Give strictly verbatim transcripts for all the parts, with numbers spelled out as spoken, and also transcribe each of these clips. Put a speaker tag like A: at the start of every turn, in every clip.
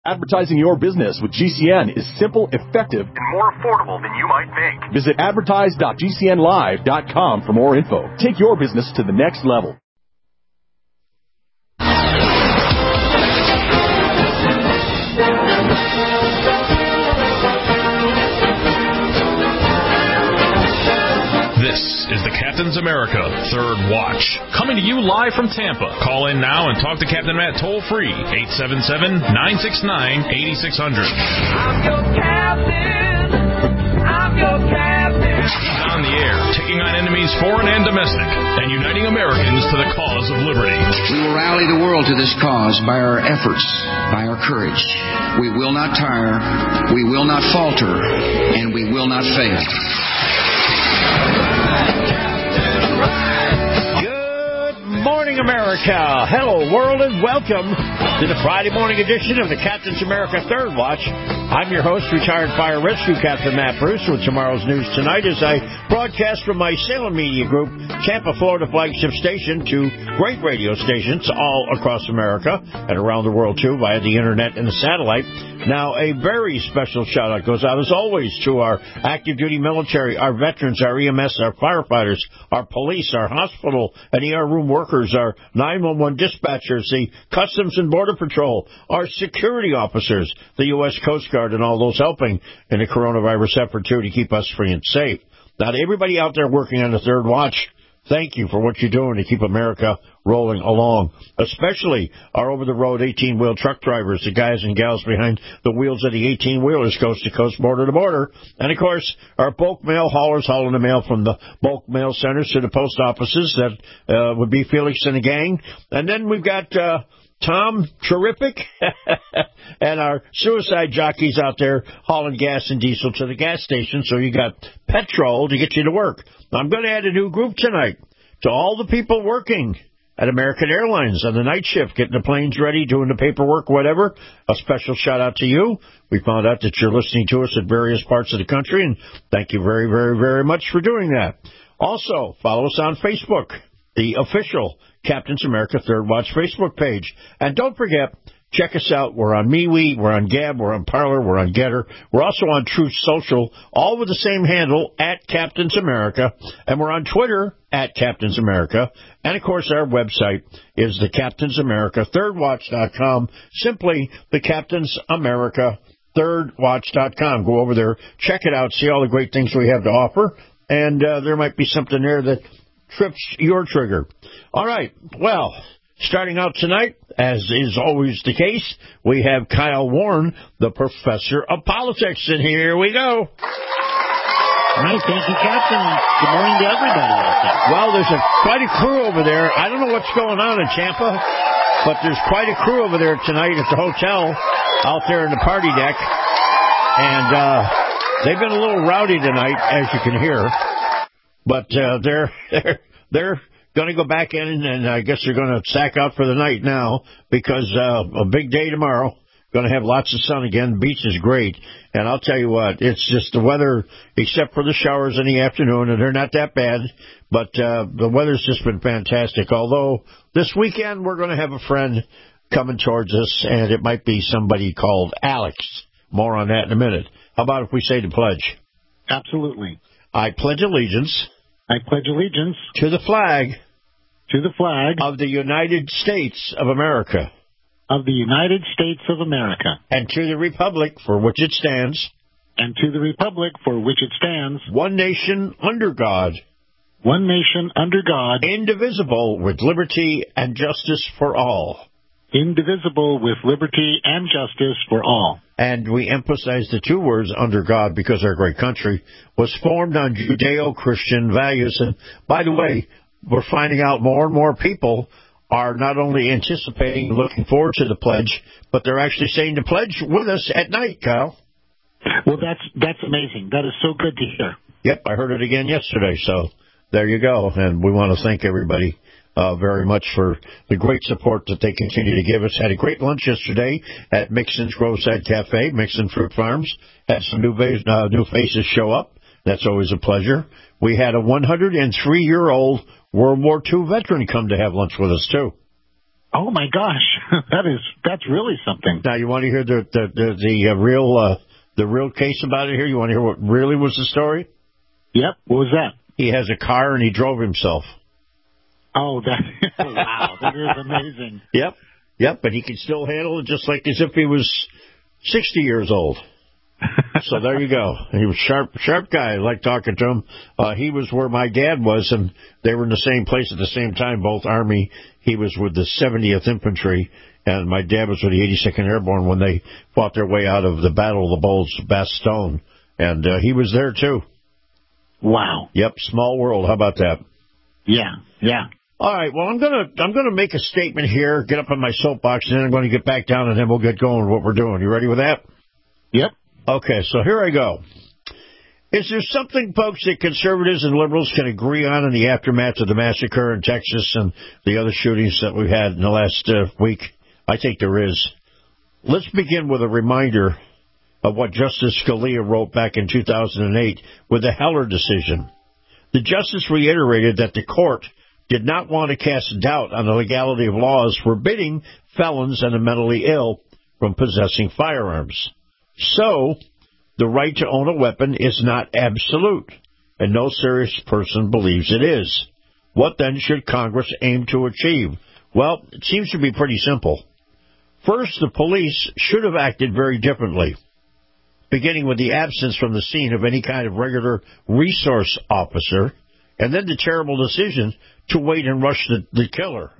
A: Advertising your business with G C N is simple, effective, and more affordable than you might think. Visit advertise dot g c n live dot com for more info. Take your business to the next level.
B: This is the Captain's America Third Watch, coming to you live from Tampa. Call in now and talk to Captain Matt toll-free, eight seven seven, nine six nine, eight six zero zero.
C: I'm your captain. I'm your captain.
B: He's on the air, taking on enemies foreign and domestic, and uniting Americans to the cause of liberty.
D: We will rally the world to this cause by our efforts, by our courage. We will not tire, we will not falter, and we will not fail.
E: Good morning, America. Hello, world, and welcome to the Friday morning edition of the Captain's America Third Watch. I'm your host, retired fire rescue captain Matt Bruce, with tomorrow's news tonight as I broadcast from my Salem Media Group, Tampa, Florida flagship station, to great radio stations all across America and around the world, too, via the internet and the satellite. Now, a very special shout-out goes out, as always, to our active duty military, our veterans, our E M S, our firefighters, our police, our hospital and E R room workers, our nine one one dispatchers, the Customs and Border Patrol, our security officers, the U S Coast Guard, and all those helping in the coronavirus effort, too, to keep us free and safe. Now, to everybody out there working on the Third Watch, thank you for what you're doing to keep America rolling along, especially our over-the-road eighteen-wheel truck drivers, the guys and gals behind the wheels of the eighteen-wheelers, coast-to-coast, border-to-border, and, of course, our bulk mail haulers hauling the mail from the bulk mail centers to the post offices. That uh, would be Felix and the gang. And then we've got uh, Tom Terrific and our suicide jockeys out there hauling gas and diesel to the gas station, so you got petrol to get you to work. I'm going to add a new group tonight to all the people working at American Airlines on the night shift, getting the planes ready, doing the paperwork, whatever. A special shout-out to you. We found out that you're listening to us at various parts of the country, and thank you very, very, very much for doing that. Also, follow us on Facebook, the official Captain's America Third Watch Facebook page. And don't forget, check us out. We're on MeWe, we're on Gab, we're on Parler, we're on Getter. We're also on Truth Social, all with the same handle, at Captain's America. And we're on Twitter, at Captain's America. And, of course, our website is the Captain's America Third Watch dot com. Simply the Captain's America Third Watch dot com. Go over there, check it out, see all the great things we have to offer. And uh, there might be something there that trips your trigger. All right, well, starting out tonight, as is always the case, we have Kyle Warren, the professor of politics, and here we go.
F: All right, thank you, Captain. Good morning to everybody out there.
E: Well, there's a, quite a crew over there. I don't know what's going on in Tampa, but there's quite a crew over there tonight at the hotel out there in the party deck. And uh, they've been a little rowdy tonight, as you can hear. But uh, they're they're they're going to go back in, and I guess they're going to sack out for the night now because uh, a big day tomorrow. Going to have lots of sun again. The beach is great. And I'll tell you what, it's just the weather, except for the showers in the afternoon, and they're not that bad. But uh, the weather's just been fantastic. Although this weekend we're going to have a friend coming towards us, and it might be somebody called Alex. More on that in a minute. How about if we say the pledge?
F: Absolutely.
E: I pledge allegiance.
F: I pledge allegiance.
E: To the flag.
F: To the flag.
E: Of the United States of America.
F: Of the United States of America.
E: And to the republic for which it stands.
F: And to the republic for which it stands.
E: One nation under God.
F: One nation under God.
E: Indivisible with liberty and justice for all.
F: Indivisible with liberty and justice for all.
E: And we emphasize the two words, under God, because our great country was formed on Judeo-Christian values. And by the way, we're finding out more and more people are not only anticipating and looking forward to the pledge, but they're actually saying the pledge with us at night, Kyle.
F: Well, that's that's amazing. That is so good to hear.
E: Yep, I heard it again yesterday, so there you go. And we want to thank everybody uh, very much for the great support that they continue to give us. Had a great lunch yesterday at Mixon's Groveside Cafe, Mixon Fruit Farms. Had some new, uh, new faces show up. That's always a pleasure. We had a one hundred three-year-old World War Two veteran come to have lunch with us, too.
F: Oh my gosh, that is that's really something.
E: Now, you want to hear the the the, the uh, real uh, the real case about it here? You want to hear what really was the story?
F: Yep. What was that?
E: He has a car and he drove himself.
F: Oh, that wow, that is amazing.
E: Yep, yep, but he can still handle it just like as if he was sixty years old. So there you go. He was sharp, sharp guy. I like talking to him. Uh, he was where my dad was, and they were in the same place at the same time, both Army. He was with the seventieth Infantry, and my dad was with the eighty-second Airborne when they fought their way out of the Battle of the Bulge, Bastogne. And uh, he was there, too.
F: Wow.
E: Yep, small world. How about that?
F: Yeah, yeah.
E: All right, well, I'm gonna I'm gonna make a statement here, get up on my soapbox, and then I'm going to get back down, and then we'll get going with what we're doing. You ready with that?
F: Yep.
E: Okay, so here I go. Is there something, folks, that conservatives and liberals can agree on in the aftermath of the massacre in Texas and the other shootings that we've had in the last uh, week? I think there is. Let's begin with a reminder of what Justice Scalia wrote back in two thousand eight with the Heller decision. The justice reiterated that the court did not want to cast doubt on the legality of laws forbidding felons and the mentally ill from possessing firearms. So, the right to own a weapon is not absolute, and no serious person believes it is. What then should Congress aim to achieve? Well, it seems to be pretty simple. First, the police should have acted very differently, beginning with the absence from the scene of any kind of regular resource officer, and then the terrible decision to wait and rush the, the killer.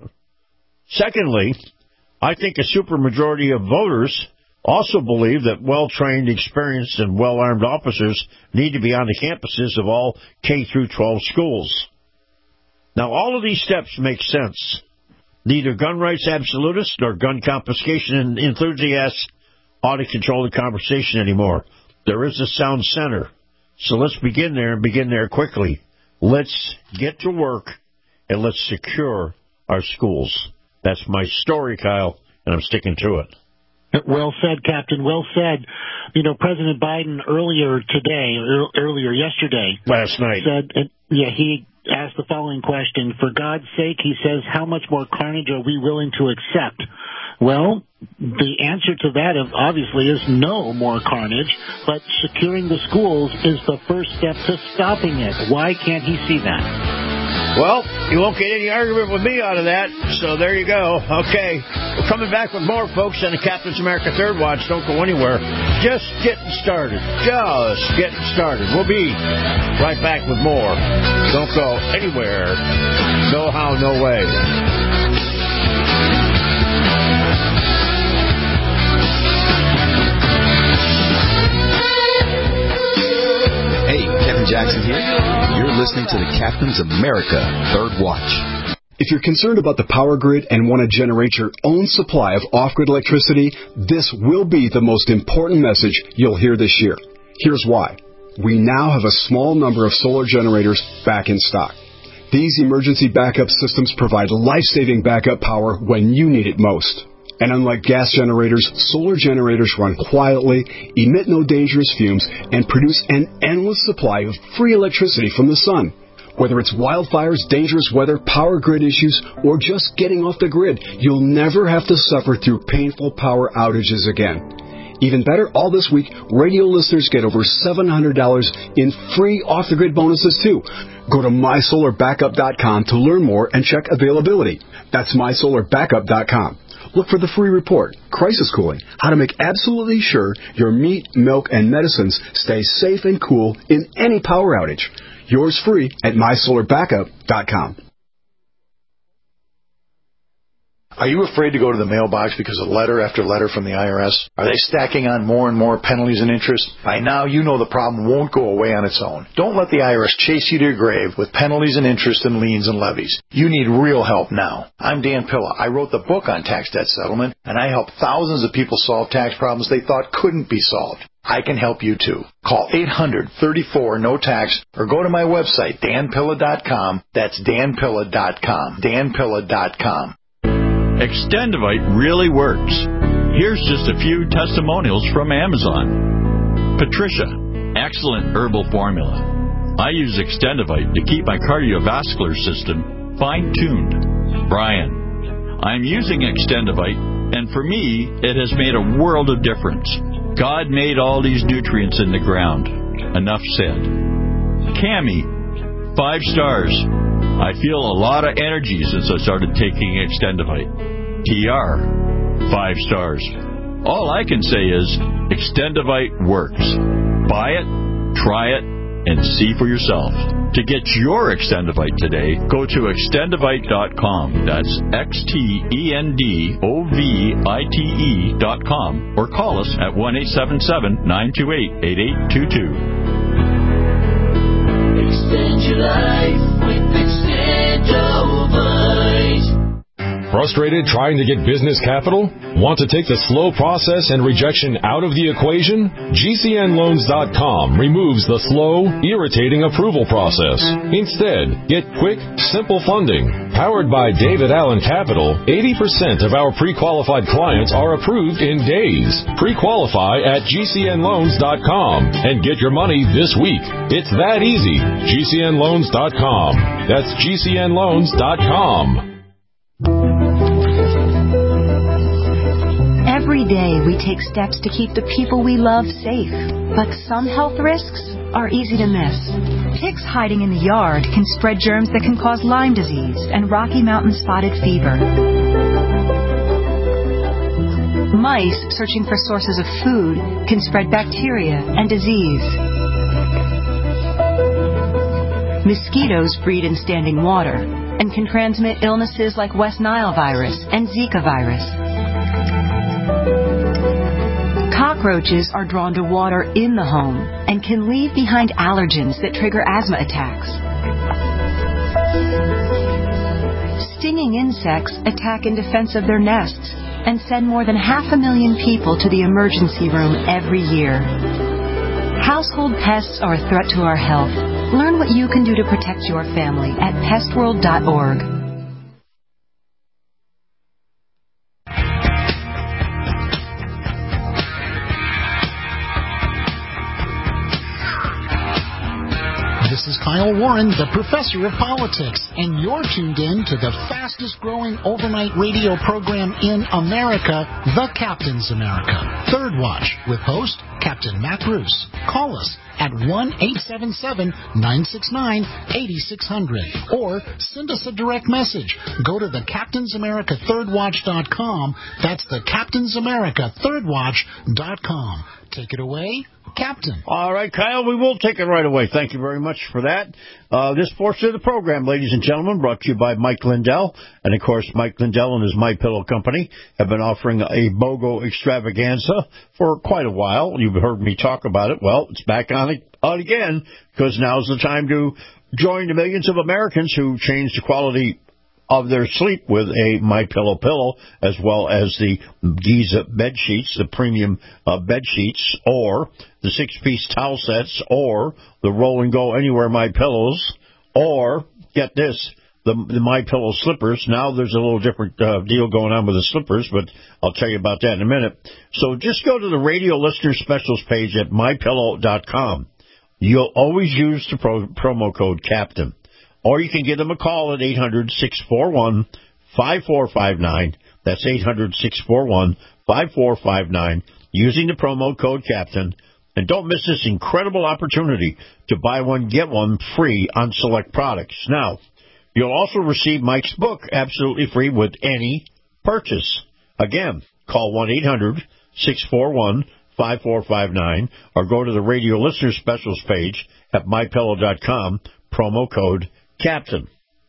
E: Secondly, I think a supermajority of voters also believe that well-trained, experienced, and well-armed officers need to be on the campuses of all K through twelve schools. Now, all of these steps make sense. Neither gun rights absolutists nor gun confiscation enthusiasts ought to control the conversation anymore. There is a sound center. So let's begin there and begin there quickly. Let's get to work and let's secure our schools. That's my story, Kyle, and I'm sticking to it.
F: Well said, Captain. Well said. You know, President Biden earlier today, or earlier yesterday,
E: last night,
F: said, yeah, he asked the following question. For God's sake, he says, how much more carnage are we willing to accept? Well, the answer to that obviously is no more carnage, but securing the schools is the first step to stopping it. Why can't he see that?
E: Well, you won't get any argument with me out of that, so there you go. Okay, we're coming back with more, folks, on the Captain's America Third Watch. Don't go anywhere. Just getting started. Just getting started. We'll be right back with more. Don't go anywhere. No how, no way.
G: Hey, Kevin Jackson here. You're listening to the Captain's America Third Watch.
H: If you're concerned about the power grid and want to generate your own supply of off-grid electricity, this will be the most important message you'll hear this year. Here's why. We now have a small number of solar generators back in stock. These emergency backup systems provide life-saving backup power when you need it most. And unlike gas generators, solar generators run quietly, emit no dangerous fumes, and produce an endless supply of free electricity from the sun. Whether it's wildfires, dangerous weather, power grid issues, or just getting off the grid, you'll never have to suffer through painful power outages again. Even better, all this week, radio listeners get over seven hundred dollars in free off-the-grid bonuses, too. Go to my solar backup dot com to learn more and check availability. That's my solar backup dot com. Look for the free report, Crisis Cooling, how to make absolutely sure your meat, milk, and medicines stay safe and cool in any power outage. Yours free at my solar backup dot com.
I: Are you afraid to go to the mailbox because of letter after letter from the I R S? Are they stacking on more and more penalties and interest? By now, you know the problem won't go away on its own. Don't let the I R S chase you to your grave with penalties and interest and liens and levies. You need real help now. I'm Dan Pilla. I wrote the book on tax debt settlement, and I help thousands of people solve tax problems they thought couldn't be solved. I can help you, too. Call eight hundred, thirty-four, no tax or go to my website, dan pilla dot com. That's dan pilla dot com. dan pilla dot com.
J: Extendivite really works. Here's just a few testimonials from Amazon. Patricia, excellent herbal formula. I use Extendivite to keep my cardiovascular system fine-tuned. Brian, I'm using Extendivite, and for me, it has made a world of difference. God made all these nutrients in the ground. Enough said. Cami, five stars. I feel a lot of energy since I started taking Extendivite. T R, five stars. All I can say is Extendivite works. Buy it, try it, and see for yourself. To get your Extendivite today, go to extendivite dot com. That's X T E N D O V I T E dot com. Or call us at one eight seven seven, nine two eight, eight eight two two.
C: Extend your life with Extendivite.
K: Frustrated trying to get business capital? Want to take the slow process and rejection out of the equation? G C N loans dot com removes the slow, irritating approval process. Instead, get quick, simple funding. Powered by David Allen Capital, eighty percent of our pre-qualified clients are approved in days. Pre-qualify at G C N loans dot com and get your money this week. It's that easy. G C N loans dot com. That's G C N loans dot com.
L: Every day we take steps to keep the people we love safe, but some health risks are easy to miss. Ticks hiding in the yard can spread germs that can cause Lyme disease and Rocky Mountain spotted fever. Mice searching for sources of food can spread bacteria and disease. Mosquitoes breed in standing water and can transmit illnesses like West Nile virus and Zika virus. Cockroaches are drawn to water in the home and can leave behind allergens that trigger asthma attacks. Stinging insects attack in defense of their nests and send more than half a million people to the emergency room every year. Household pests are a threat to our health. Learn what you can do to protect your family at pest world dot org.
M: This is Kyle Warren, the professor of politics, and you're tuned in to the fastest growing overnight radio program in America, The Captain's America. Third Watch, with host Captain Matt Bruce. Call us at one eight seven seven, nine six nine, eight six zero zero or send us a direct message. Go to the captains america third watch dot com. That's the captains america third watch dot com. Take it away, Captain.
E: All right, Kyle, we will take it right away. Thank you very much for that. Uh, this portion of the program, ladies and gentlemen, brought to you by Mike Lindell. And, of course, Mike Lindell and his My Pillow Company have been offering a BOGO extravaganza for quite a while. You've heard me talk about it. Well, it's back on it on again, because now's the time to join the millions of Americans who change the quality of their sleep with a My Pillow pillow, as well as the Giza bed sheets, the premium uh, bed sheets, or the six-piece towel sets, or the Roll and Go Anywhere My Pillows, or get this, the, the My Pillow slippers. Now there's a little different uh, deal going on with the slippers, but I'll tell you about that in a minute. So just go to the radio listener specials page at my pillow dot com. You'll always use the pro- promo code CAPTAIN. Or you can give them a call at eight hundred, six four one, five four five nine. That's eight hundred, six four one, five four five nine, using the promo code CAPTAIN. And don't miss this incredible opportunity to buy one, get one free on select products. Now, you'll also receive Mike's book absolutely free with any purchase. Again, call one eight hundred, six four one, five four five nine or go to the radio listener specials page at my pillow dot com, promo code CAPTAIN.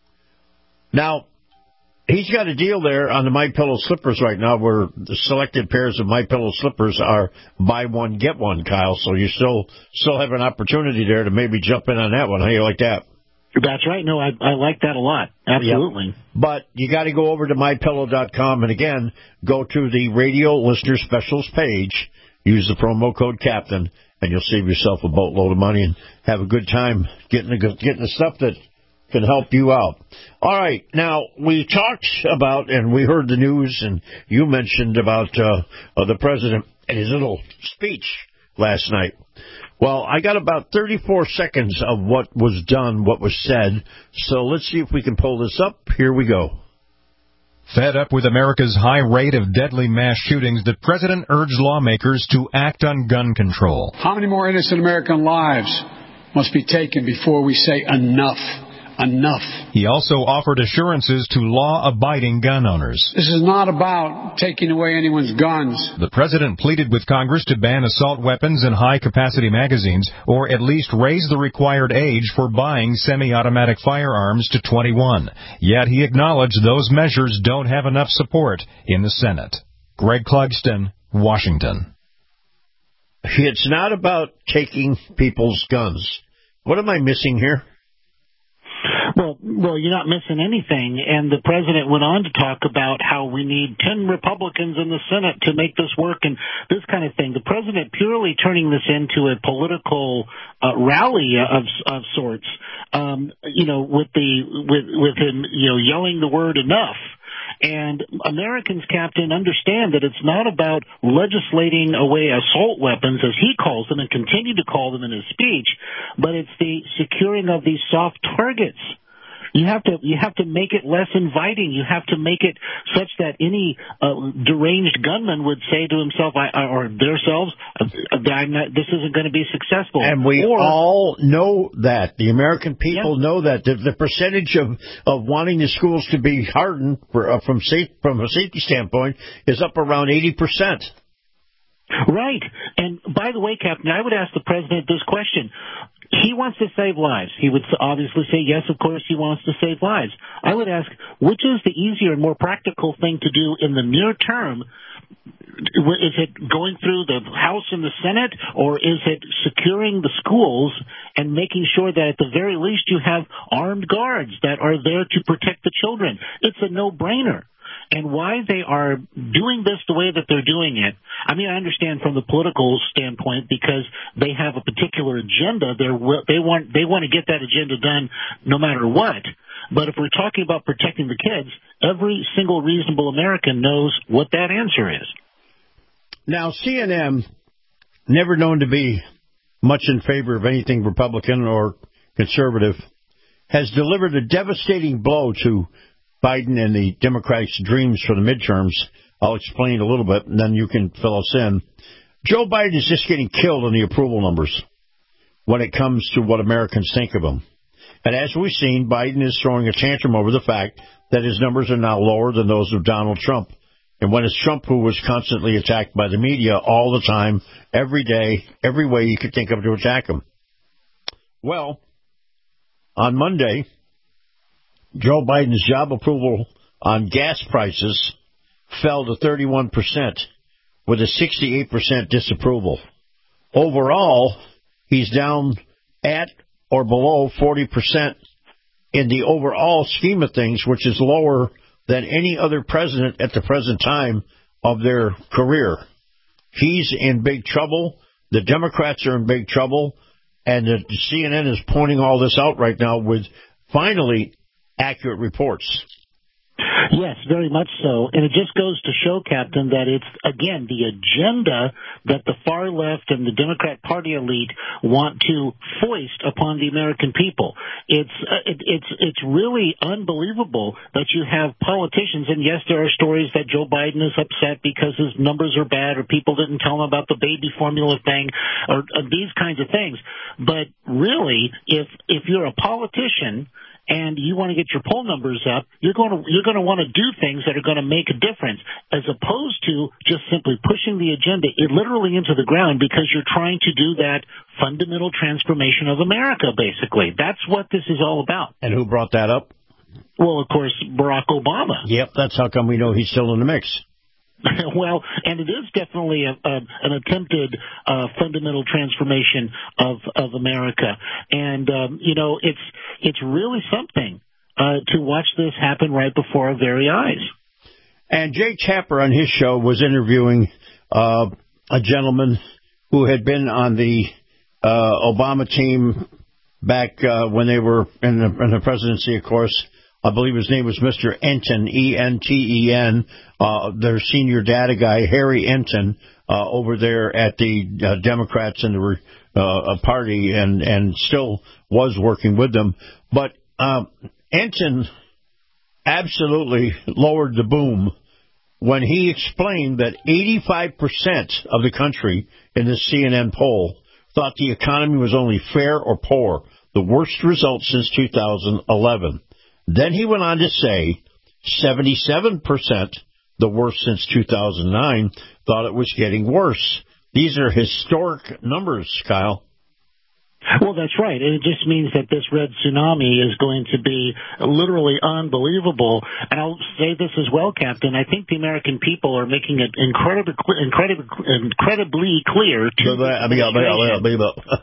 E: Now, he's got a deal there on the My Pillow slippers right now where the selected pairs of My Pillow slippers are buy one, get one, Kyle. So you still still have an opportunity there to maybe jump in on that one. How do you like that?
F: That's right. No, I, I like that a lot. Absolutely.
E: Yep. But you got to go over to my pillow dot com and, again, go to the radio listener specials page, use the promo code CAPTAIN, and you'll save yourself a boatload of money and have a good time getting the, getting the stuff that can help you out. All right. Now, we talked about, and we heard the news, and you mentioned about uh, uh, the president and his little speech last night. Well, I got about thirty-four seconds of what was done, what was said. So let's see if we can pull this up. Here we go.
N: Fed up with America's high rate of deadly mass shootings, the president urged lawmakers to act on gun control.
O: How many more innocent American lives must be taken before we say enough? Enough.
N: He also offered assurances to law-abiding gun owners.
O: This is not about taking away anyone's guns.
N: The president pleaded with Congress to ban assault weapons and high-capacity magazines, or at least raise the required age for buying semi-automatic firearms to twenty-one. Yet he acknowledged those measures don't have enough support in the Senate. Greg Clugston, Washington.
E: It's not about taking people's guns. What am I missing here?
F: Well, well, you're not missing anything. And the president went on to talk about how we need ten Republicans in the Senate to make this work and this kind of thing. The president purely turning this into a political uh, rally of of sorts. Um, you know, with the with with him, you know, yelling the word enough. And Americans, Captain, understand that it's not about legislating away assault weapons, as he calls them, and continue to call them in his speech, but it's the securing of these soft targets. You have to you have to make it less inviting. You have to make it such that any uh, deranged gunman would say to himself I, or themselves, I'm not, "This isn't going to be successful."
E: And we
F: or,
E: all know that. The American people yeah. know that. The, the percentage of, of wanting the schools to be hardened for, uh, from safe, from a safety standpoint is up around eighty percent.
F: Right. And by the way, Captain, I would ask the president this question. He wants to save lives. He would obviously say, yes, of course, he wants to save lives. I would ask, which is the easier and more practical thing to do in the near term? Is it going through the House and the Senate, or is it securing the schools and making sure that at the very least you have armed guards that are there to protect the children? It's a no-brainer. And why they are doing this the way that they're doing it, I mean, I understand from the political standpoint because they have a particular agenda. They're, they want they want to get that agenda done no matter what. But if we're talking about protecting the kids, every single reasonable American knows what that answer is.
E: Now, C N N, never known to be much in favor of anything Republican or conservative, has delivered a devastating blow to Biden and the Democrats' dreams for the midterms. I'll explain a little bit, and then you can fill us in. Joe Biden is just getting killed in the approval numbers when it comes to what Americans think of him. And as we've seen, Biden is throwing a tantrum over the fact that his numbers are now lower than those of Donald Trump. And when it's Trump who was constantly attacked by the media all the time, every day, every way you could think of to attack him. Well, on Monday, Joe Biden's job approval on gas prices fell to thirty-one percent with a sixty-eight percent disapproval. Overall, he's down at or below forty percent in the overall scheme of things, which is lower than any other president at the present time of their career. He's in big trouble. The Democrats are in big trouble. And the C N N is pointing all this out right now with finally accurate reports.
F: Yes, very much so. And it just goes to show, Captain, that it's, again, the agenda that the far left and the Democrat Party elite want to foist upon the American people. It's uh, it, it's it's really unbelievable that you have politicians, and yes, there are stories that Joe Biden is upset because his numbers are bad or people didn't tell him about the baby formula thing or uh, these kinds of things. But really, if if you're a politician and you want to get your poll numbers up, you're going to you're going to want to do things that are going to make a difference, as opposed to just simply pushing the agenda literally into the ground because you're trying to do that fundamental transformation of America, basically. That's what this is all about.
E: And who brought that up?
F: Well, of course, Barack Obama.
E: Yep, that's how come we know he's still in the mix.
F: Well, and it is definitely a, a, an attempted uh, fundamental transformation of, of America. And, um, you know, it's it's really something uh, to watch this happen right before our very eyes.
E: And Jay Tapper on his show was interviewing uh, a gentleman who had been on the uh, Obama team back uh, when they were in the, in the presidency, of course. I believe his name was Mister Enton, E N T E N, uh, their senior data guy, Harry Enton, uh, over there at the uh, Democrats and the uh, party, and, and still was working with them. But uh, Enton absolutely lowered the boom when he explained that eighty-five percent of the country in this C N N poll thought the economy was only fair or poor, the worst result since two thousand eleven. Then he went on to say seventy-seven percent, the worst since two thousand nine, thought it was getting worse. These are historic numbers, Kyle.
F: Well, that's right. And it just means that this red tsunami is going to be literally unbelievable. And I'll say this as well, Captain. I think the American people are making it incredibly, incredibly, incredibly clear to the administration.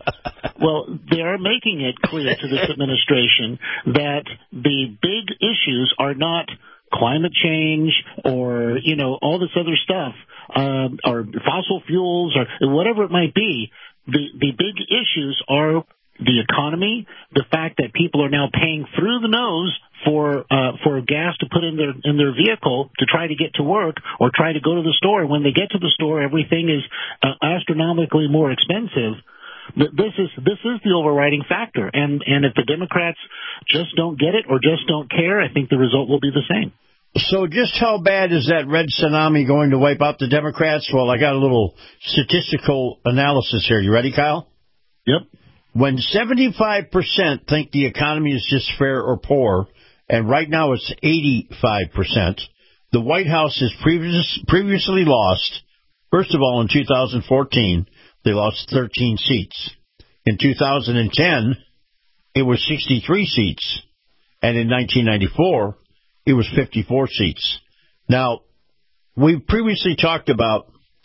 F: Well, they are making it clear to this administration that the big issues are not climate change or, you know, all this other stuff, uh, or fossil fuels or whatever it might be. The the big issues are the economy, the fact that people are now paying through the nose for uh, for gas to put in their in their vehicle to try to get to work or try to go to the store. When they get to the store, everything is uh, astronomically more expensive. This is this is the overriding factor, and and if the Democrats just don't get it or just don't care, I think the result will be the same.
E: So just how bad is that red tsunami going to wipe out the Democrats? Well, I got a little statistical analysis here. You ready, Kyle?
F: Yep.
E: When seventy-five percent think the economy is just fair or poor, and right now it's eighty-five percent, the White House has previous, previously lost, first of all, in two thousand fourteen, they lost thirteen seats. In two thousand ten, it was sixty-three seats. And in nineteen ninety-four, it was fifty-four seats. Now, we've previously talked about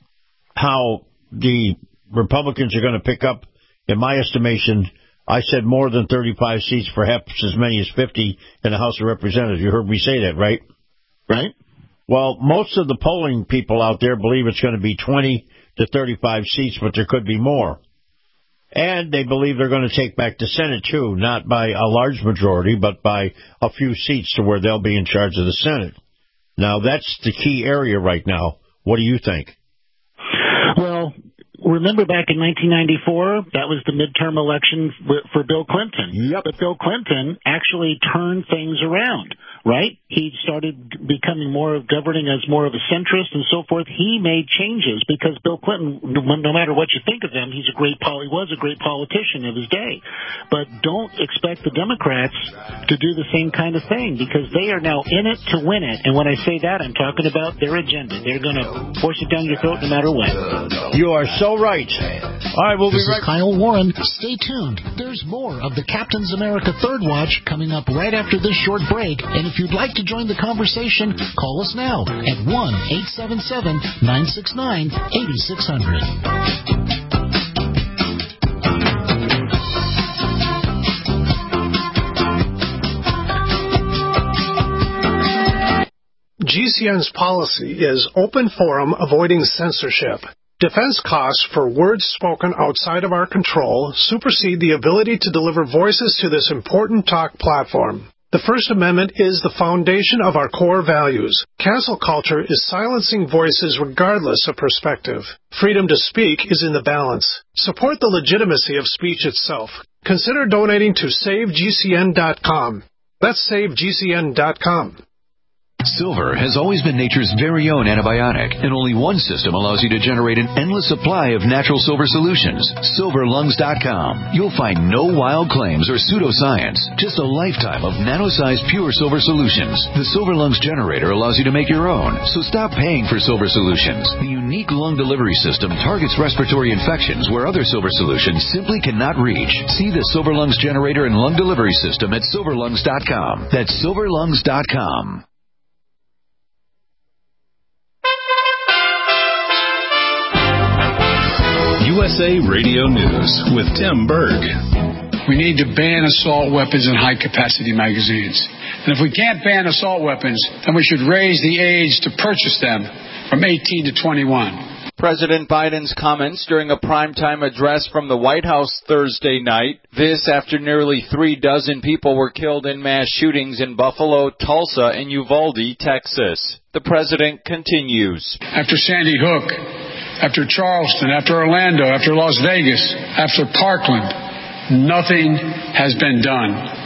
E: how the Republicans are going to pick up, in my estimation, I said more than thirty-five seats, perhaps as many as fifty in the House of Representatives. You heard me say that, right?
F: Right.
E: Well, most of the polling people out there believe it's going to be twenty to thirty-five seats, but there could be more. And they believe they're going to take back the Senate, too, not by a large majority, but by a few seats to where they'll be in charge of the Senate. Now, that's the key area right now. What do you think?
F: Well, remember back in nineteen ninety-four, that was the midterm election for Bill Clinton.
E: Yep.
F: But Bill Clinton actually turned things around, right? He started becoming more of governing as more of a centrist and so forth. He made changes because Bill Clinton, no matter what you think of him, he's a great pol- he was a great politician of his day. But don't expect the Democrats to do the same kind of thing because they are now in it to win it. And when I say that, I'm talking about their agenda. They're going to force it down your throat no matter what.
E: You are so right. All right, we'll
M: this
E: be right
M: back. This is Kyle Warren. Stay tuned. There's more of the Captain's America Third Watch coming up right after this short break. And if you'd like to join the conversation, call us now at one eight seven seven, nine six nine, eight six zero zero.
P: G C N's policy is open forum avoiding censorship. Defense costs for words spoken outside of our control supersede the ability to deliver voices to this important talk platform. The First Amendment is the foundation of our core values. Cancel culture is silencing voices regardless of perspective. Freedom to speak is in the balance. Support the legitimacy of speech itself. Consider donating to save G C N dot com. That's save G C N dot com.
G: Silver has always been nature's very own antibiotic, and only one system allows you to generate an endless supply of natural silver solutions. silver lungs dot com. You'll find no wild claims or pseudoscience, just a lifetime of nano-sized pure silver solutions. The Silver Lungs generator allows you to make your own, so stop paying for silver solutions. The unique lung delivery system targets respiratory infections where other silver solutions simply cannot reach. See the Silver Lungs generator and lung delivery system at silver lungs dot com. That's silver lungs dot com.
B: U S A Radio News with Tim Berg.
O: We need to ban assault weapons in high-capacity magazines. And if we can't ban assault weapons, then we should raise the age to purchase them from eighteen to twenty-one.
Q: President Biden's comments during a primetime address from the White House Thursday night. This after nearly three dozen people were killed in mass shootings in Buffalo, Tulsa, and Uvalde, Texas. The president continues.
O: After Sandy Hook, after Charleston, after Orlando, after Las Vegas, after Parkland, nothing has been done.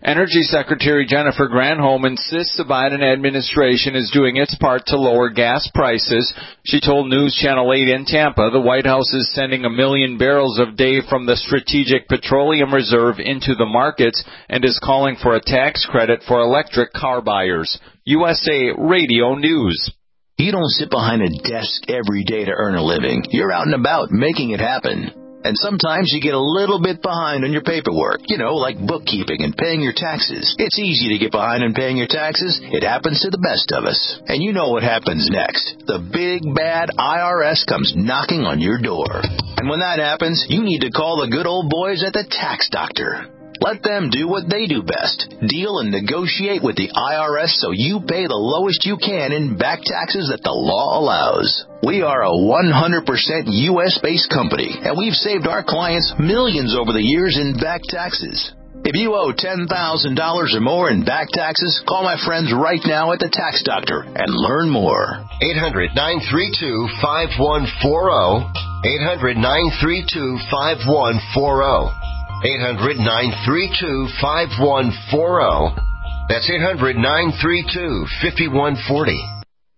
Q: Energy Secretary Jennifer Granholm insists the Biden administration is doing its part to lower gas prices. She told News Channel eight in Tampa the White House is sending a million barrels a day from the Strategic Petroleum Reserve into the markets and is calling for a tax credit for electric car buyers. U S A Radio News.
R: You don't sit behind a desk every day to earn a living. You're out and about making it happen. And sometimes you get a little bit behind on your paperwork, you know, like bookkeeping and paying your taxes. It's easy to get behind on paying your taxes. It happens to the best of us. And you know what happens next. The big, bad I R S comes knocking on your door. And when that happens, you need to call the good old boys at the Tax Doctor. Let them do what they do best. Deal and negotiate with the I R S so you pay the lowest you can in back taxes that the law allows. We are a one hundred percent U S-based company, and we've saved our clients millions over the years in back taxes. If you owe ten thousand dollars or more in back taxes, call my friends right now at the Tax Doctor and learn more.
S: eight hundred, nine three two, five one four zero. eight hundred, nine three two, five one four zero. eight hundred, nine three two, five one four zero. That's eight hundred, nine three two, five one four zero.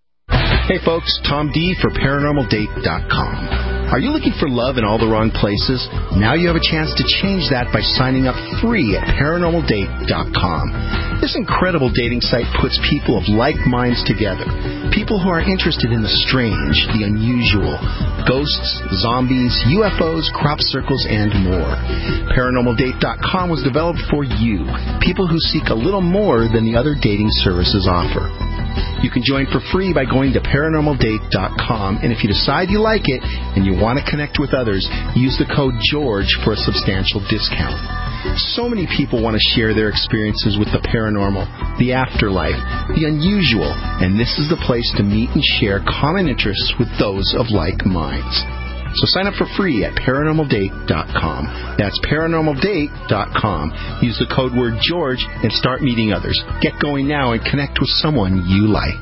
T: Hey folks, Tom D for Paranormal Date dot com. Are you looking for love in all the wrong places? Now you have a chance to change that by signing up free at Paranormal Date dot com. This incredible dating site puts people of like minds together. People who are interested in the strange, the unusual, ghosts, zombies, U F Os, crop circles, and more. Paranormal Date dot com was developed for you, people who seek a little more than the other dating services offer. You can join for free by going to Paranormal Date dot com, and if you decide you like it and you want to connect with others, use the code GEORGE for a substantial discount. So many people want to share their experiences with the paranormal, the afterlife, the unusual, and this is the place to meet and share common interests with those of like minds. So sign up for free at Paranormal Date dot com. That's Paranormal Date dot com. Use the code word George and start meeting others. Get going now and connect with someone you like.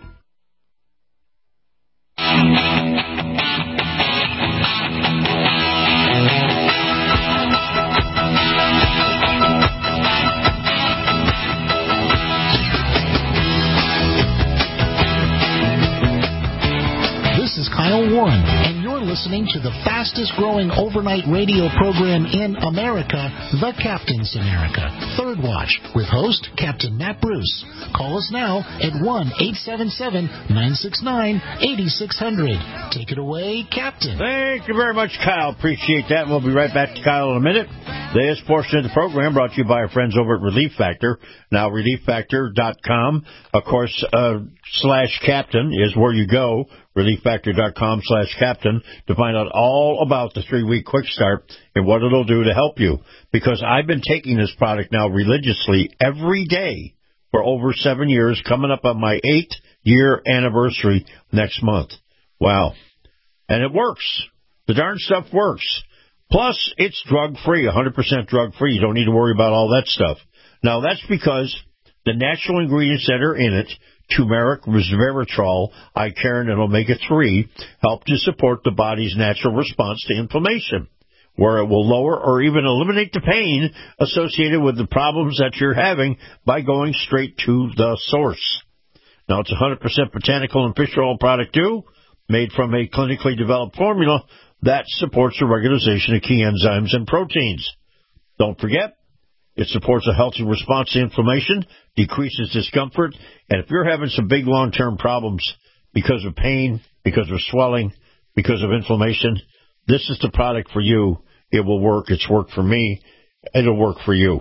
M: This is Kyle Warren, and you're listening to the fastest-growing overnight radio program in America, The Captain's America, Third Watch, with host Captain Matt Bruce. Call us now at one eight seven seven, nine six nine, eight six zero zero. Take it away, Captain.
E: Thank you very much, Kyle. Appreciate that. We'll be right back to Kyle in a minute. This portion of the program brought to you by our friends over at Relief Factor. Now, relief factor dot com, of course, uh, slash captain is where you go. relief factor dot com slash captain to find out all about the three-week quick start and what it'll do to help you. Because I've been taking this product now religiously every day for over seven years, coming up on my eighth-year anniversary next month. Wow. And it works. The darn stuff works. Plus, it's drug-free, one hundred percent drug-free. You don't need to worry about all that stuff. Now, that's because the natural ingredients that are in it, turmeric, resveratrol, Icarin, and omega three, help to support the body's natural response to inflammation, where it will lower or even eliminate the pain associated with the problems that you're having by going straight to the source. Now, it's one hundred percent botanical and fish oil product, too, made from a clinically developed formula that supports the regularization of key enzymes and proteins. Don't forget, it supports a healthy response to inflammation, decreases discomfort, and if you're having some big long-term problems because of pain, because of swelling, because of inflammation, this is the product for you. It will work. It's worked for me. It'll work for you.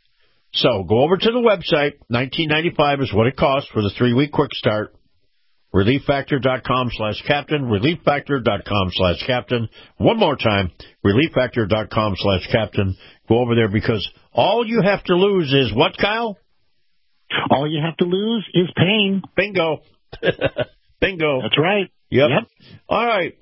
E: So go over to the website. nineteen ninety-five dollars is what it costs for the three-week quick start. relief factor dot com slash captain, relief factor dot com slash captain. One more time, relief factor dot com slash captain. Go over there because all you have to lose is what, Kyle?
F: All you have to lose is pain.
E: Bingo. Bingo.
F: That's right.
E: Yep.
F: yep.
E: All right.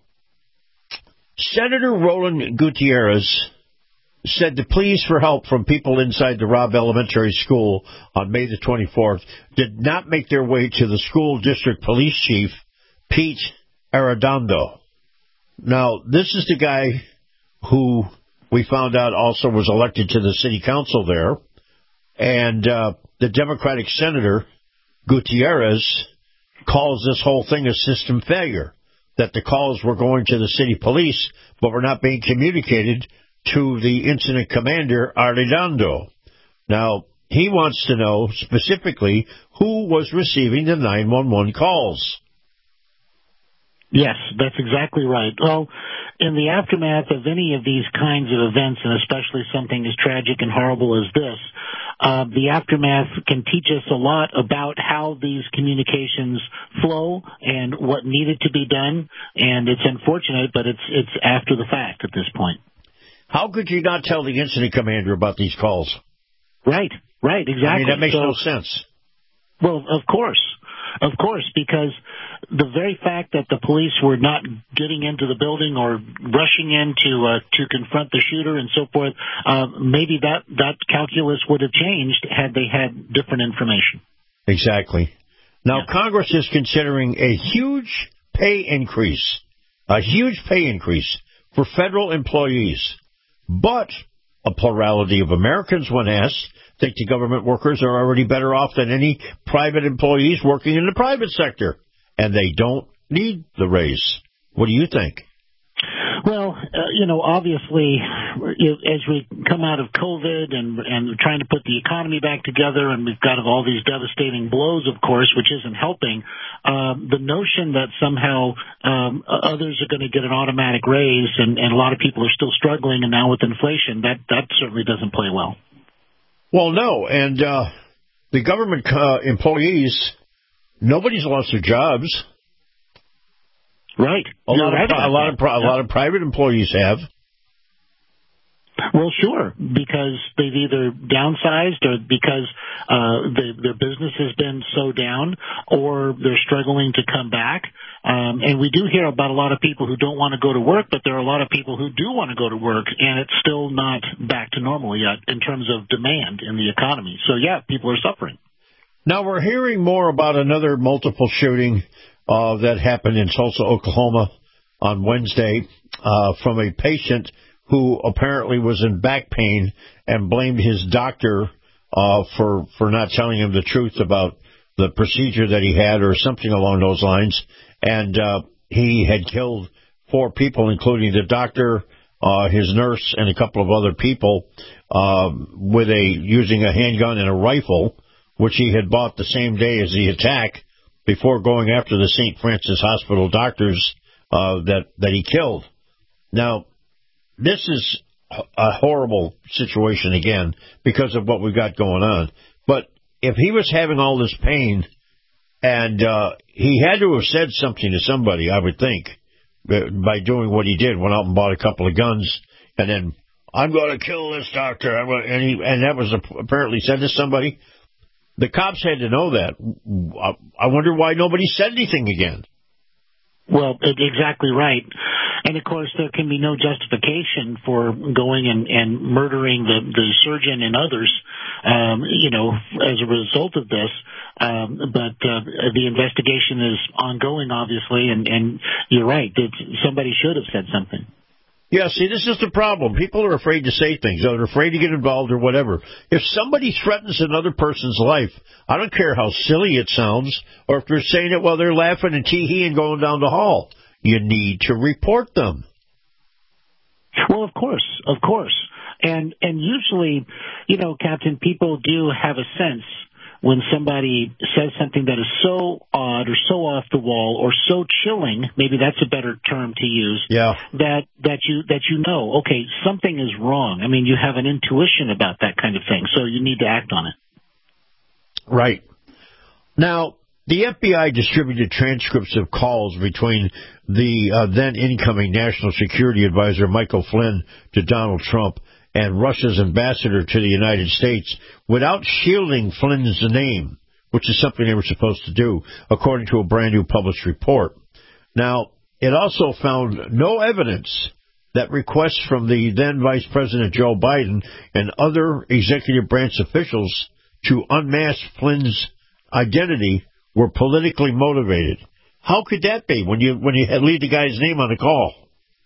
E: Senator Roland Gutierrez said the pleas for help from people inside the Robb Elementary School on May the twenty-fourth did not make their way to the school district police chief, Pete Arredondo. Now, this is the guy who we found out also was elected to the city council there, And uh, the Democratic Senator, Gutierrez, calls this whole thing a system failure, that the calls were going to the city police, but were not being communicated to the incident commander, Arredondo. Now, he wants to know specifically who was receiving the nine one one calls.
F: Yes, that's exactly right. Well, in the aftermath of any of these kinds of events, and especially something as tragic and horrible as this, uh, the aftermath can teach us a lot about how these communications flow and what needed to be done. And it's unfortunate, but it's it's after the fact at this point.
E: How could you not tell the incident commander about these calls?
F: Right, right, exactly.
E: I mean, that makes
F: so,
E: no sense.
F: Well, of course. Of course, because the very fact that the police were not getting into the building or rushing in to, uh, to confront the shooter and so forth, uh, maybe that, that calculus would have changed had they had different information.
E: Exactly. Now, yeah. Congress is considering a huge pay increase, a huge pay increase for federal employees. But a plurality of Americans, when asked, think the government workers are already better off than any private employees working in the private sector, and they don't need the raise. What do you think?
F: Well, uh, you know, obviously, as we come out of COVID and and trying to put the economy back together, and we've got all these devastating blows, of course, which isn't helping, um, the notion that somehow um, others are going to get an automatic raise, and, and a lot of people are still struggling, and now with inflation, that, that certainly doesn't play well.
E: Well, no, and uh, the government uh, employees, nobody's lost their jobs.
F: Right.
E: A
F: You're
E: lot
F: right
E: of a lot of a lot of private employees have.
F: Well, sure, because they've either downsized or because uh, the, their business has been so down, or they're struggling to come back. Um, and we do hear about a lot of people who don't want to go to work, but there are a lot of people who do want to go to work, and it's still not back to normal yet in terms of demand in the economy. So, yeah, people are suffering.
E: Now, we're hearing more about another multiple shooting uh, that happened in Tulsa, Oklahoma on Wednesday uh, from a patient who apparently was in back pain and blamed his doctor uh, for for not telling him the truth about the procedure that he had or something along those lines. And uh, he had killed four people, including the doctor, uh, his nurse, and a couple of other people uh, with a using a handgun and a rifle, which he had bought the same day as the attack before going after the Saint Francis Hospital doctors uh, that, that he killed. Now, this is a horrible situation, again, because of what we've got going on. But if he was having all this pain, and uh, he had to have said something to somebody, I would think, by doing what he did, went out and bought a couple of guns, and then, I'm going to kill this doctor, I'm gonna, and, he, and that was apparently said to somebody. The cops had to know that. I wonder why nobody said anything again.
F: Well, exactly right. And, of course, there can be no justification for going and, and murdering the, the surgeon and others, um, you know, as a result of this. Um, but uh, the investigation is ongoing, obviously, and, and you're right. That somebody should have said something.
E: Yeah, see, this is the problem. People are afraid to say things. They're afraid to get involved or whatever. If somebody threatens another person's life, I don't care how silly it sounds, or if they're saying it while they're laughing and tee-heeing going down the hall. You need to report them.
F: Well, of course, of course. And and usually, you know, Captain, people do have a sense when somebody says something that is so odd or so off the wall or so chilling, maybe that's a better term to use,
E: yeah.
F: that that you that you know, okay, something is wrong. I mean, you have an intuition about that kind of thing, so you need to act on it.
E: Right. Now, the F B I distributed transcripts of calls between the uh, then incoming National Security Advisor Michael Flynn to Donald Trump and Russia's ambassador to the United States without shielding Flynn's name, which is something they were supposed to do, according to a brand new published report. Now, it also found no evidence that requests from the then Vice President Joe Biden and other executive branch officials to unmask Flynn's identity were politically motivated. How could that be when you when you leave the guy's name on the call?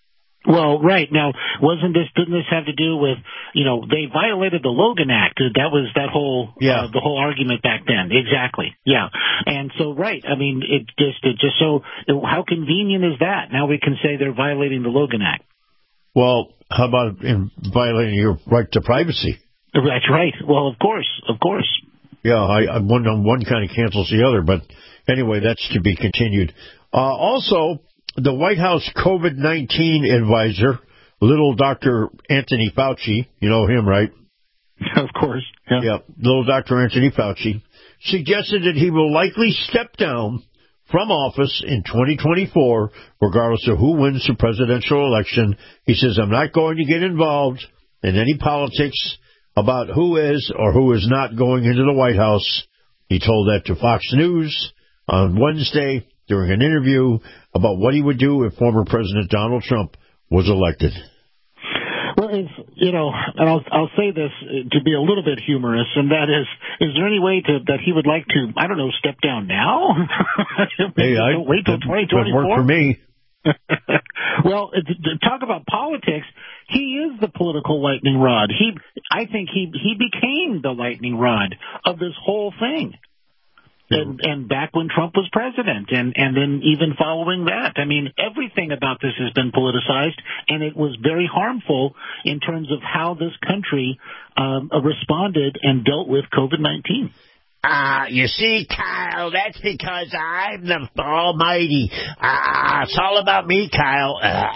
F: Well, right. Now, wasn't this, didn't this have to do with, you know, they violated the Logan Act. That was that whole,
E: yeah.
F: uh, the whole argument back then. Exactly. Yeah. And so, right. I mean, it just, it just so, how convenient is that? Now we can say they're violating the Logan Act.
E: Well, how about in violating your right to privacy?
F: That's right. Well, of course, of course.
E: Yeah, I, I one one kind of cancels the other, but anyway, that's to be continued. Uh, also, the White House COVID nineteen advisor, little Doctor Anthony Fauci, you know him, right?
F: Of course. Yeah.
E: yeah, little Doctor Anthony Fauci, suggested that he will likely step down from office in twenty twenty-four, regardless of who wins the presidential election. He says, I'm not going to get involved in any politics about who is or who is not going into the White House. He told that to Fox News on Wednesday during an interview about what he would do if former President Donald Trump was elected.
F: Well, if, you know, and I'll, I'll say this to be a little bit humorous, and that is, is there any way to, that he would like to, I don't know, step down now?
E: Hey, I,
F: don't wait till twenty twenty-four?
E: That worked for me.
F: Well, to talk about politics, he is the political lightning rod. He, I think he he became the lightning rod of this whole thing. And, and back when Trump was president, and, and then even following that. I mean, everything about this has been politicized, and it was very harmful in terms of how this country um, responded and dealt with COVID nineteen.
E: Ah, uh, you see, Kyle, that's because I'm the almighty. Ah, uh, it's all about me, Kyle.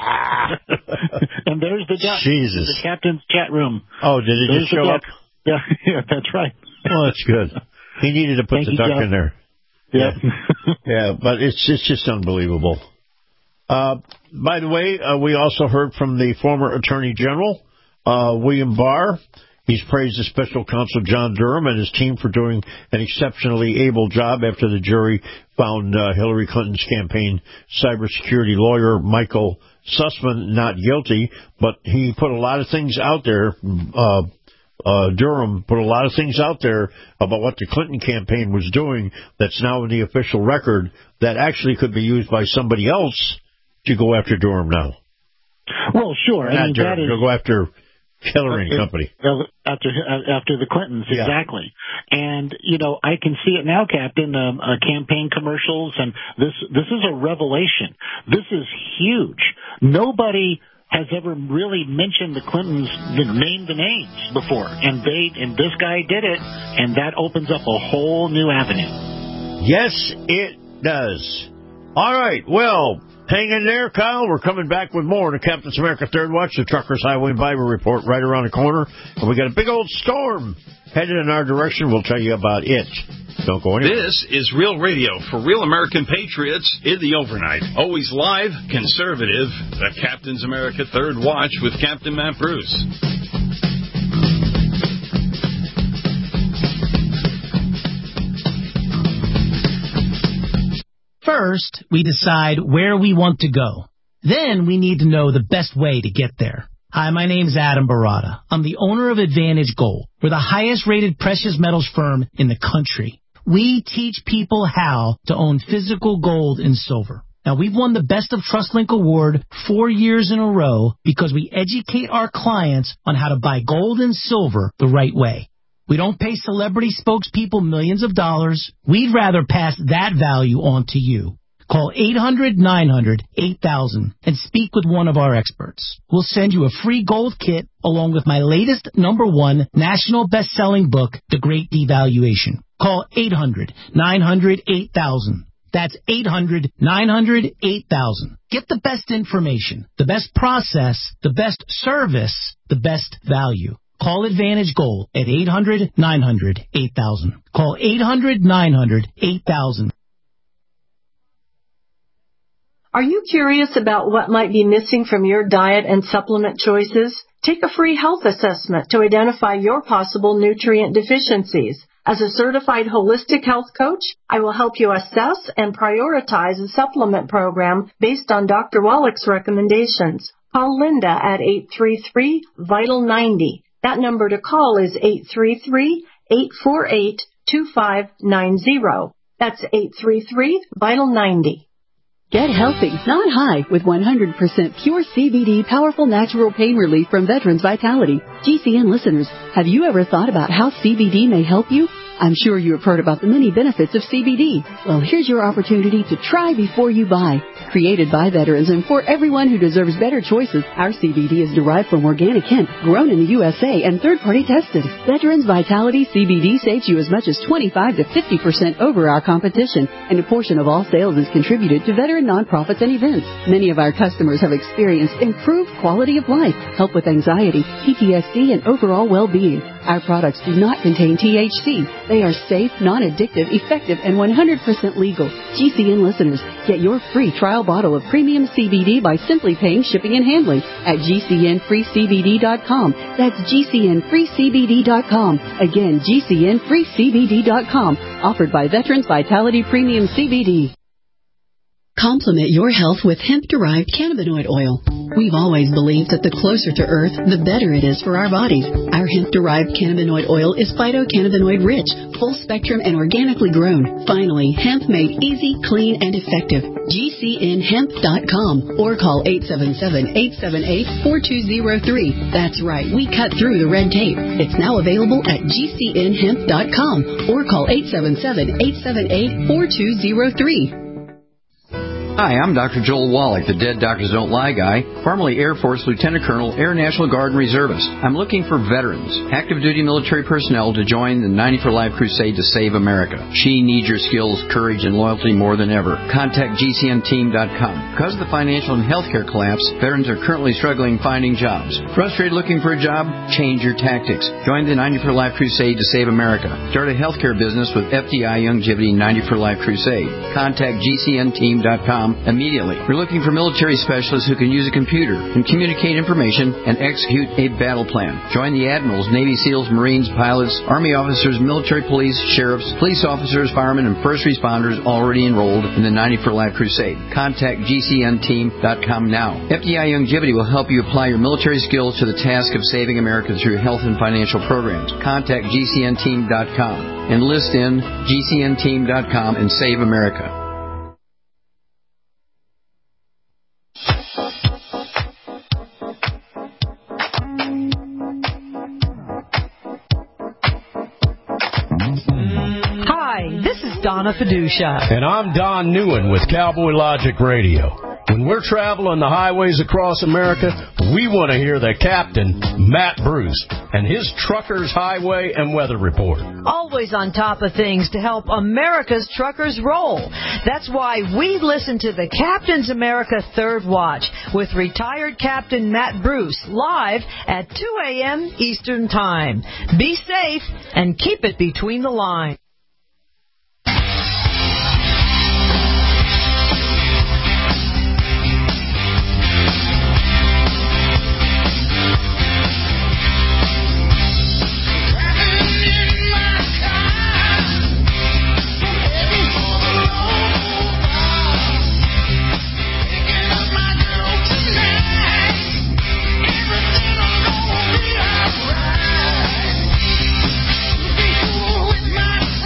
E: Uh.
F: And there's the duck.
E: Jesus.
F: The captain's chat room.
E: Oh, did it
F: there's
E: just show up?
F: Yeah, yeah, that's right.
E: Well, that's good. He needed to put
F: Thank
E: the
F: you,
E: duck
F: Jeff.
E: in there.
F: Yeah.
E: Yeah, yeah, but it's it's just unbelievable. Uh, by the way, uh, we also heard from the former Attorney General, uh, William Barr. He's praised the special counsel John Durham and his team for doing an exceptionally able job after the jury found uh, Hillary Clinton's campaign cybersecurity lawyer Michael Sussman not guilty. But he put a lot of things out there. Uh, uh, Durham put a lot of things out there about what the Clinton campaign was doing that's now in the official record that actually could be used by somebody else to go after Durham now.
F: Well, sure.
E: Not
F: I mean,
E: Durham,
F: that is...
E: to go after Hillary and company.
F: After after the Clintons,
E: yeah.
F: exactly. And, you know, I can see it now, Captain, um, uh, campaign commercials, and this this is a revelation. This is huge. Nobody has ever really mentioned the Clintons, named the names before, and they and this guy did it, and that opens up a whole new avenue.
E: Yes, it does. All right, well, hang in there, Kyle. We're coming back with more to Captain's America Third Watch, the Truckers Highway Bible Report right around the corner. And we got a big old storm headed in our direction. We'll tell you about it. Don't go anywhere.
U: This is Real Radio for real American patriots in the overnight. Always live, conservative. The Captain's America Third Watch with Captain Matt Bruce.
V: First, we decide where we want to go. Then we need to know the best way to get there. Hi, my name's Adam Barata. I'm the owner of Advantage Gold. We're the highest rated precious metals firm in the country. We teach people how to own physical gold and silver. Now, we've won the Best of TrustLink Award four years in a row because we educate our clients on how to buy gold and silver the right way. We don't pay celebrity spokespeople millions of dollars. We'd rather pass that value on to you. Call eight hundred nine hundred eight thousand and speak with one of our experts. We'll send you a free gold kit along with my latest number one national best-selling book, The Great Devaluation. Call eight hundred nine hundred eight thousand. That's eight hundred nine hundred eight thousand. Get the best information, the best process, the best service, the best value. Call Advantage Gold at eight hundred nine hundred eight thousand. Call eight hundred nine hundred eight thousand.
W: Are you curious about what might be missing from your diet and supplement choices? Take a free health assessment to identify your possible nutrient deficiencies. As a certified holistic health coach, I will help you assess and prioritize a supplement program based on Doctor Wallach's recommendations. Call Linda at eight three three, vital ninety. That number to call is eight three three, eight four eight, two five nine zero. That's eight three three, vital ninety.
A: Get healthy, not high, with one hundred percent pure C B D powerful natural pain relief from Veterans Vitality. G C N listeners, have you ever thought about how C B D may help you? I'm sure you have heard about the many benefits of C B D. Well, here's your opportunity to try before you buy. Created by veterans and for everyone who deserves better choices, our C B D is derived from organic hemp, grown in the U S A and third-party tested. Veterans Vitality C B D saves you as much as twenty-five to fifty percent over our competition, and a portion of all sales is contributed to veteran nonprofits and events. Many of our customers have experienced improved quality of life, help with anxiety, P T S D, and overall well-being. Our products do not contain T H C. They are safe, non-addictive, effective, and one hundred percent legal. G C N listeners, get your free trial bottle of premium C B D by simply paying shipping and handling at G C N free C B D dot com. That's G C N free C B D dot com. Again, G C N free C B D dot com. Offered by Veterans Vitality Premium C B D.
D: Complement your health with hemp-derived cannabinoid oil. We've always believed that the closer to Earth, the better it is for our bodies. Our hemp-derived cannabinoid oil is phytocannabinoid-rich, full-spectrum, and organically grown. Finally, hemp made easy, clean, and effective. G C N hemp dot com or call eight seven seven, eight seven eight, four two zero three. That's right, we cut through the red tape. It's now available at G C N hemp dot com or call eight seven seven, eight seven eight, four two zero three.
H: Hi, I'm Doctor Joel Wallach, the Dead Doctors Don't Lie guy, formerly Air Force Lieutenant Colonel, Air National Guard and Reservist. I'm looking for veterans, active duty military personnel to join the ninety for Life crusade to save America. She needs your skills, courage, and loyalty more than ever. Contact G C N team dot com. Because of the financial and healthcare collapse, veterans are currently struggling finding jobs. Frustrated looking for a job? Change your tactics. Join the ninety for Life crusade to save America. Start a healthcare business with F D I Youngevity ninety for Life crusade. Contact G C N team dot com immediately. We're looking for military specialists who can use a computer and communicate information and execute a battle plan. Join the admirals, Navy SEALs, Marines, pilots, Army officers, military police, sheriffs, police officers, firemen, and first responders already enrolled in the ninety for Life crusade. Contact G C N team dot com now. F D I Youngevity will help you apply your military skills to the task of saving America through health and financial programs. Contact G C N team dot com. Enlist in G C N team dot com and save America.
X: Donna Fiducia.
Y: And I'm Don Newen with Cowboy Logic Radio. When we're traveling the highways across America, we want to hear the captain, Matt Bruce, and his Truckers Highway and Weather Report.
X: Always on top of things to help America's truckers roll. That's why we listen to the Captain's America Third Watch with retired Captain Matt Bruce live at two a.m. Eastern Time. Be safe and keep it between the lines.
C: With my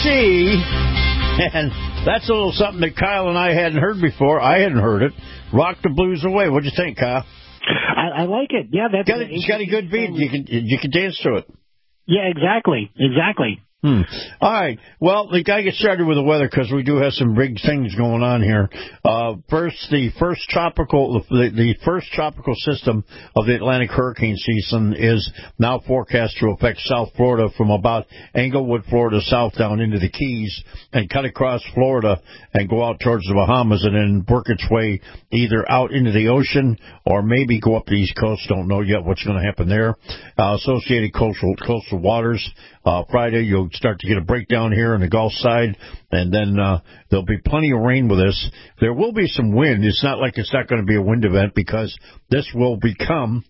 E: Tennessee. And that's a little something that Kyle and I hadn't heard before. I hadn't heard it. Rock the Blues Away. What'd you think, Kyle?
F: I, I like it. Yeah, that's
E: got a, it's got a good beat. You can you can dance to it.
F: Yeah, exactly, exactly.
E: Hmm. All right. Well, we got to get started with the weather because we do have some big things going on here. Uh, first, the first tropical, the, the first tropical system of the Atlantic hurricane season is now forecast to affect South Florida from about Englewood, Florida, south down into the Keys and cut across Florida and go out towards the Bahamas and then work its way either out into the ocean or maybe go up the East Coast. Don't know yet what's going to happen there. Uh, associated coastal coastal waters. Uh, Friday, you'll start to get a breakdown here on the Gulf side, and then uh, there'll be plenty of rain with this. There will be some wind. It's not like it's not going to be a wind event because this will become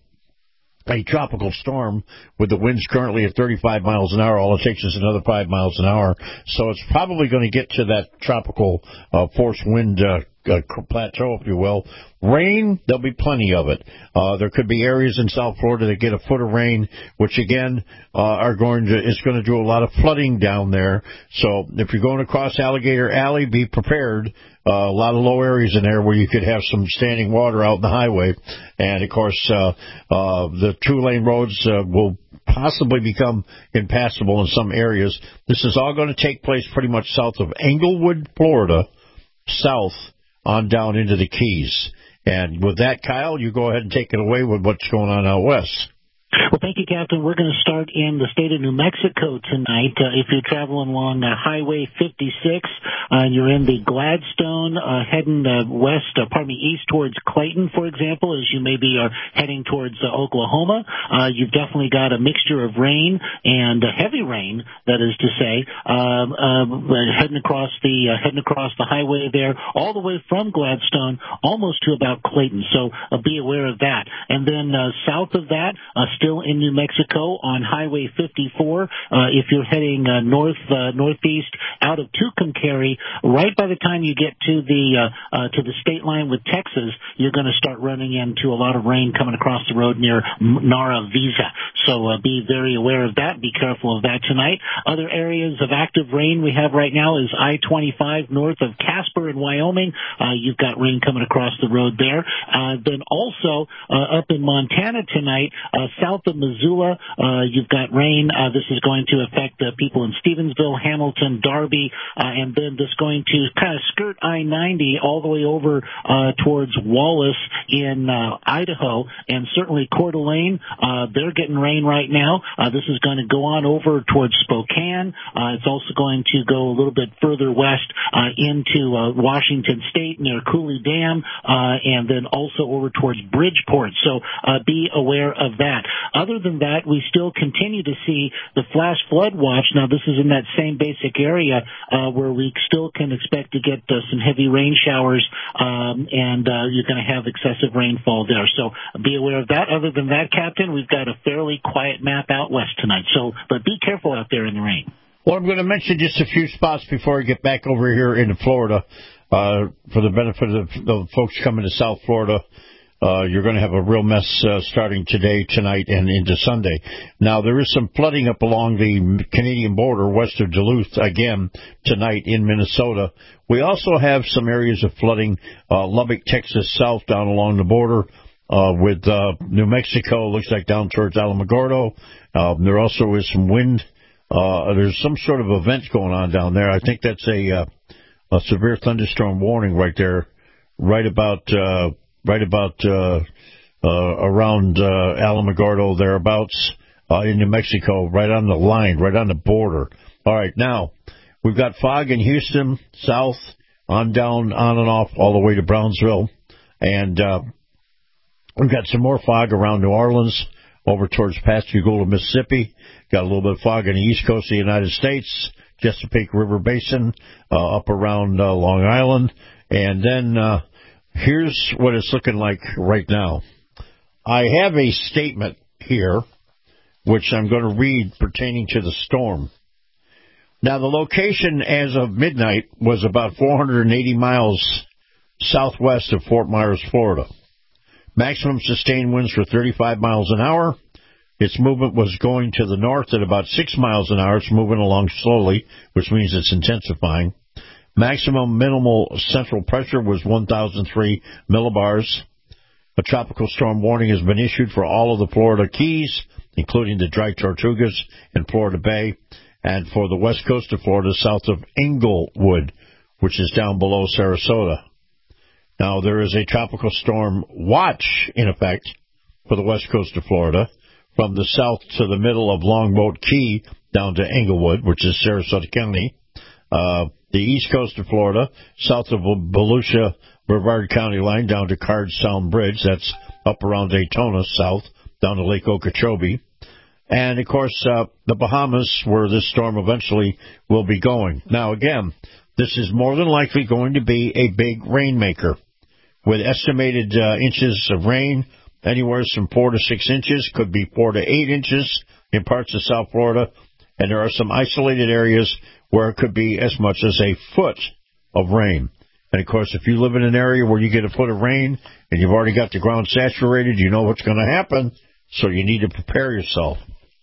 E: a tropical storm with the winds currently at thirty-five miles an hour. All it takes is another five miles an hour. So it's probably going to get to that tropical uh, force wind uh, uh, plateau, if you will. Rain, there'll be plenty of it. Uh, there could be areas in South Florida that get a foot of rain, which again uh, are going to is going to do a lot of flooding down there. So if you're going across Alligator Alley, be prepared. Uh, a lot of low areas in there where you could have some standing water out in the highway, and of course uh, uh, the two-lane roads uh, will possibly become impassable in some areas. This is all going to take place pretty much south of Englewood, Florida, south on down into the Keys. And with that, Kyle, you go ahead and take it away with what's going on out west.
F: Well, thank you, Captain. We're going to start in the state of New Mexico tonight. Uh, if you're traveling along uh, Highway fifty-six, uh, and you're in the Gladstone, uh, heading uh, west, uh, pardon me, east towards Clayton, for example, as you maybe are heading towards uh, Oklahoma, uh, you've definitely got a mixture of rain and uh, heavy rain, that is to say, um, uh, heading across the uh, heading across the highway there, all the way from Gladstone, almost to about Clayton. So uh, be aware of that. And then uh, south of that, uh, still in New Mexico on Highway fifty-four. Uh, if you're heading uh, north uh, northeast out of Tucumcari, right by the time you get to the uh, uh, to the state line with Texas, you're going to start running into a lot of rain coming across the road near Nara Visa. So uh, be very aware of that. Be careful of that tonight. Other areas of active rain we have right now is I twenty-five north of Casper in Wyoming. Uh, you've got rain coming across the road there. Uh, then also uh, up in Montana tonight, uh, south of Missoula, uh, you've got rain. Uh, this is going to affect uh, people in Stevensville, Hamilton, Darby, uh, and then this going to kind of skirt I ninety all the way over uh, towards Wallace in uh, Idaho, and certainly Coeur d'Alene. Uh, they're getting rain right now. Uh, this is going to go on over towards Spokane. Uh, it's also going to go a little bit further west uh, into uh, Washington State near Cooley Dam, uh, and then also over towards Bridgeport. So uh, be aware of that. Other than that, we still continue to see the flash flood watch. Now, this is in that same basic area uh, where we still can expect to get uh, some heavy rain showers, um, and uh, you're going to have excessive rainfall there. So be aware of that. Other than that, Captain, we've got a fairly quiet map out west tonight. So, but be careful out there in the rain.
E: Well, I'm going to mention just a few spots before I get back over here into Florida uh, for the benefit of the folks coming to South Florida. Uh, you're going to have a real mess uh, starting today, tonight, and into Sunday. Now, there is some flooding up along the Canadian border west of Duluth, again, tonight in Minnesota. We also have some areas of flooding, uh, Lubbock, Texas, south down along the border uh, with uh, New Mexico. Looks like down towards Alamogordo. Uh, there also is some wind. Uh, there's some sort of event going on down there. I think that's a, uh, a severe thunderstorm warning right there, right about... Uh, right about uh, uh, around uh, Alamogordo, thereabouts, uh, in New Mexico, right on the line, right on the border. All right, now, we've got fog in Houston, south, on down, on and off, all the way to Brownsville. And uh, we've got some more fog around New Orleans, over towards Pascagoula, Mississippi. Got a little bit of fog on the east coast of the United States, Chesapeake River Basin, uh, up around uh, Long Island. And then... Uh, Here's what it's looking like right now. I have a statement here, which I'm going to read pertaining to the storm. Now, the location as of midnight was about four hundred eighty miles southwest of Fort Myers, Florida. Maximum sustained winds were thirty-five miles an hour. Its movement was going to the north at about six miles an hour. It's moving along slowly, which means it's intensifying. Maximum minimal central pressure was one thousand three millibars. A tropical storm warning has been issued for all of the Florida Keys, including the Dry Tortugas in Florida Bay, and for the west coast of Florida, south of Englewood, which is down below Sarasota. Now, there is a tropical storm watch in effect for the west coast of Florida, from the south to the middle of Longboat Key down to Englewood, which is Sarasota County. Uh, the east coast of Florida, south of Volusia, Brevard County line down to Card Sound Bridge. That's up around Daytona, south, down to Lake Okeechobee. And, of course, uh, the Bahamas, where this storm eventually will be going. Now, again, this is more than likely going to be a big rainmaker, with estimated uh, inches of rain anywhere from four to six inches, could be four to eight inches in parts of South Florida, and there are some isolated areas where it could be as much as a foot of rain. And, of course, if you live in an area where you get a foot of rain and you've already got the ground saturated, you know what's going to happen, so you need to prepare yourself.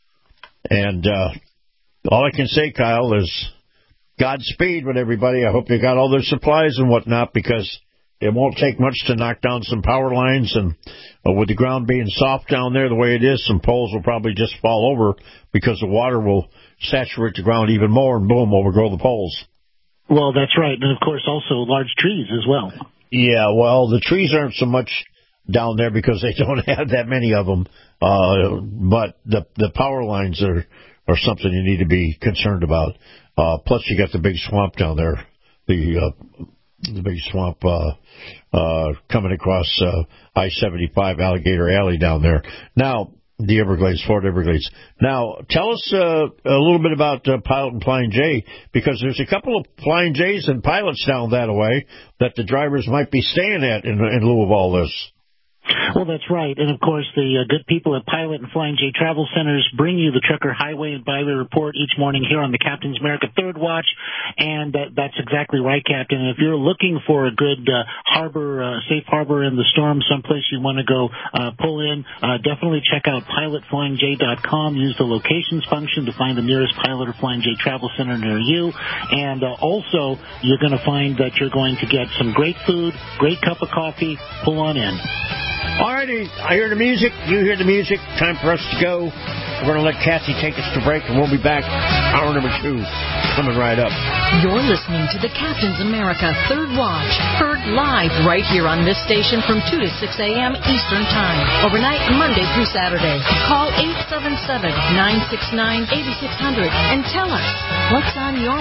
E: And uh, all I can say, Kyle, is Godspeed with everybody. I hope they got all their supplies and whatnot, because it won't take much to knock down some power lines, and uh, with the ground being soft down there the way it is, some poles will probably just fall over because the water will saturate the ground even more, and boom, overgrow the poles.
F: Well, that's right. And, of course, also large trees as well.
E: Yeah, well, the trees aren't so much down there because they don't have that many of them, uh, but the the power lines are, are something you need to be concerned about. Uh, plus, you got the big swamp down there, the uh, the big swamp uh, uh, coming across uh, I seventy-five Alligator Alley down there. Now, the Everglades, Florida Everglades. Now, tell us uh, a little bit about uh, Pilot and Flying J, because there's a couple of Flying J's and pilots down that way that the drivers might be staying at in, in lieu of all this.
F: Well, that's right. And, of course, the uh, good people at Pilot and Flying J Travel Centers bring you the Trucker Highway and Byway Report each morning here on the Captain's America Third Watch. And uh, that's exactly right, Captain. And if you're looking for a good uh, harbor, uh, safe harbor in the storm, someplace you want to go uh, pull in, uh, definitely check out pilot flying j dot com. Use the locations function to find the nearest Pilot or Flying J Travel Center near you. And uh, also, you're going to find that you're going to get some great food, great cup of coffee. Pull on in.
E: All righty, I hear the music, you hear the music, time for us to go. We're going to let Kathy take us to break, and we'll be back, hour number two, coming right up.
X: You're listening to the Captain's America Third Watch, heard live right here on this station from two to six a.m. Eastern Time, overnight Monday through Saturday. Call eight seven seven, nine six nine, eight six zero zero and tell us what's on your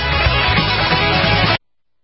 X: mind.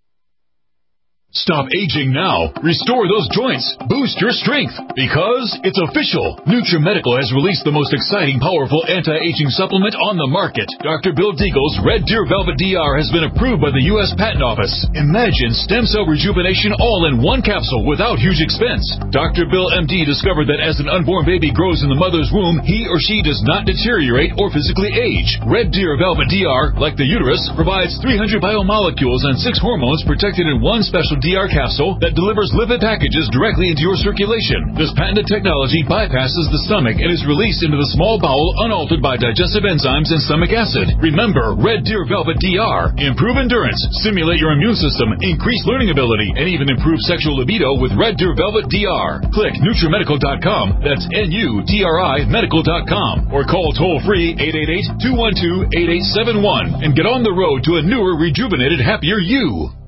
I: Stop aging now. Restore those joints. Boost your strength. Because it's official. NutriMedical has released the most exciting, powerful anti-aging supplement on the market. Doctor Bill Deagle's Red Deer Velvet D R has been approved by the U S Patent Office. Imagine stem cell rejuvenation all in one capsule without huge expense. Doctor Bill M D discovered that as an unborn baby grows in the mother's womb, he or she does not deteriorate or physically age. Red Deer Velvet D R, like the uterus, provides three hundred biomolecules and six hormones protected in one special D R capsule that delivers lipid packages directly into your circulation. This patented technology bypasses the stomach and is released into the small bowel unaltered by digestive enzymes and stomach acid. Remember, Red Deer Velvet D R. Improve endurance, stimulate your immune system, increase learning ability, and even improve sexual libido with Red Deer Velvet D R. Click NutriMedical dot com, that's N U T R I Medical dot com, or call toll-free eight eight eight, two one two, eight eight seven one and get on the road to a newer, rejuvenated, happier you.